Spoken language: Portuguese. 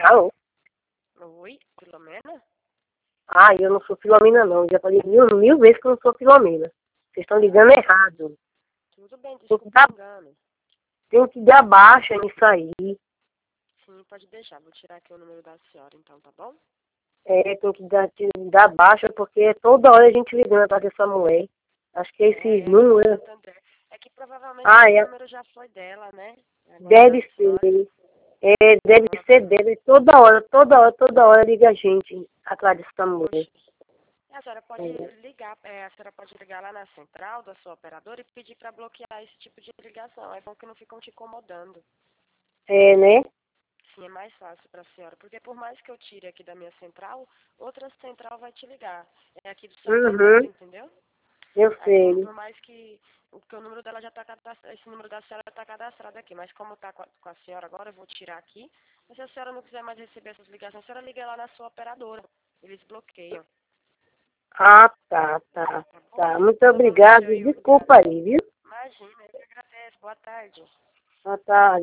Alô? Oi, Filomena? Ah, eu não sou Filomena, não. Já falei mil vezes que eu não sou Filomena. Vocês estão ligando errado. Tudo bem, Tem que desculpa dar, o engano. tem que dar baixa nisso aí. Sim, pode deixar. Vou tirar aqui o número da senhora, então, tá bom? Tem que dar baixa, porque toda hora a gente ligando atrás dessa mulher. Acho que é esses É do números. Santander. É que provavelmente Ah, esse é. número já foi dela, né? Agora é da Deve senhora. ser. Deve Ah, ser dele. Toda hora liga a gente atrás dessa mulher. poxa. A senhora pode ligar, a senhora pode ligar lá na central da sua operadora e pedir para bloquear esse tipo de ligação. É bom que não ficam te incomodando. Né? Sim, é mais fácil para a senhora, porque por mais que eu tire aqui da minha central, outra central vai te ligar. É aqui do Santander, Uhum, entendeu? eu Aí sei. por mais que o número dela já está cadastrado, esse número da senhora está cadastrado aqui, mas como está com a senhora agora, eu vou tirar aqui. Mas se a senhora não quiser mais receber essas ligações, a senhora liga lá na sua operadora. Eles bloqueiam, Ah, tá. tá bom? Tá. Muito Seu nome é obrigado. Joilma. Desculpa aí, viu? Imagina, eu que agradeço. Boa tarde. Boa tarde.